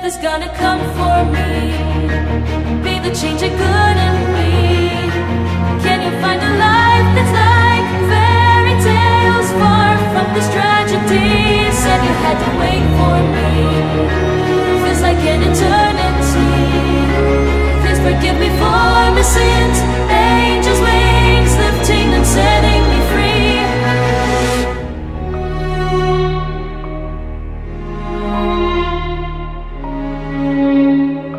death is gonna come for me. Be the change you're good in me. Can you find a love?